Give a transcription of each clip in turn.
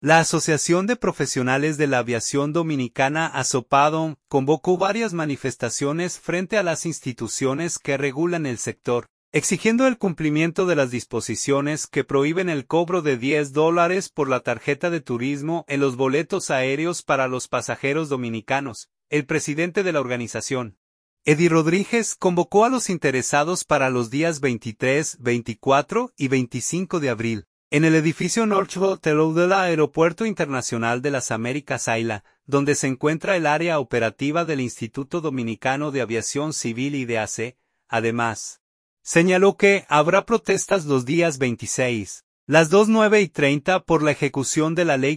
La Asociación de Profesionales de la Aviación Dominicana ASOPADOM convocó varias manifestaciones frente a las instituciones que regulan el sector, exigiendo el cumplimiento de las disposiciones que prohíben el cobro de $10 por la tarjeta de turismo en los boletos aéreos para los pasajeros dominicanos. El presidente de la organización, Eddie Rodríguez, convocó a los interesados para los días 23, 24 y 25 de abril, en el edificio Northwell Hotel del Aeropuerto Internacional de las Américas AILA, donde se encuentra el área operativa del Instituto Dominicano de Aviación Civil y de AC. Además, señaló que habrá protestas los días 26, las 2, 9 y 30 por la ejecución de la Ley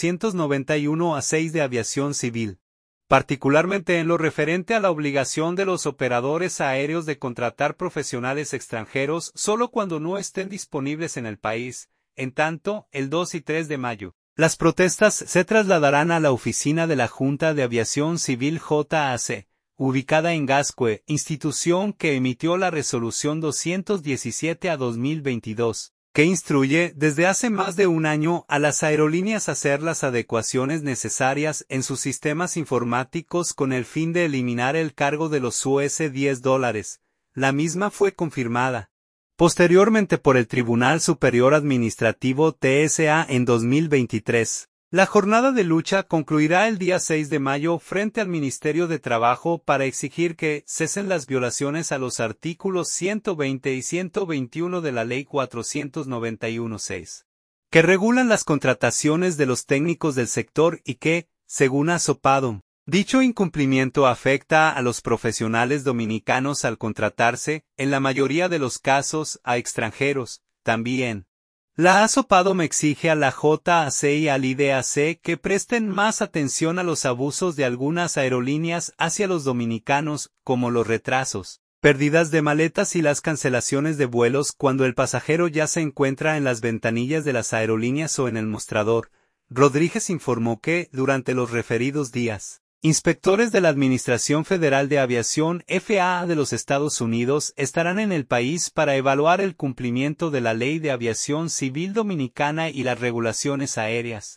491-6 de Aviación Civil, particularmente en lo referente a la obligación de los operadores aéreos de contratar profesionales extranjeros solo cuando no estén disponibles en el país. En tanto, el 2 y 3 de mayo, las protestas se trasladarán a la oficina de la Junta de Aviación Civil JAC, ubicada en Gascue, institución que emitió la Resolución 217/2022, que instruye desde hace más de un año a las aerolíneas a hacer las adecuaciones necesarias en sus sistemas informáticos con el fin de eliminar el cargo de los $10. La misma fue confirmada posteriormente por el Tribunal Superior Administrativo TSA en 2023. La jornada de lucha concluirá el día 6 de mayo frente al Ministerio de Trabajo para exigir que cesen las violaciones a los artículos 120 y 121 de la Ley 491-6, que regulan las contrataciones de los técnicos del sector y que, según ASOPADOM, dicho incumplimiento afecta a los profesionales dominicanos al contratarse, en la mayoría de los casos, a extranjeros. También, la ASOPADOM exige a la JAC y al IDAC que presten más atención a los abusos de algunas aerolíneas hacia los dominicanos, como los retrasos, pérdidas de maletas y las cancelaciones de vuelos cuando el pasajero ya se encuentra en las ventanillas de las aerolíneas o en el mostrador. Rodríguez informó que, durante los referidos días, inspectores de la Administración Federal de Aviación FAA de los Estados Unidos estarán en el país para evaluar el cumplimiento de la Ley de Aviación Civil Dominicana y las regulaciones aéreas.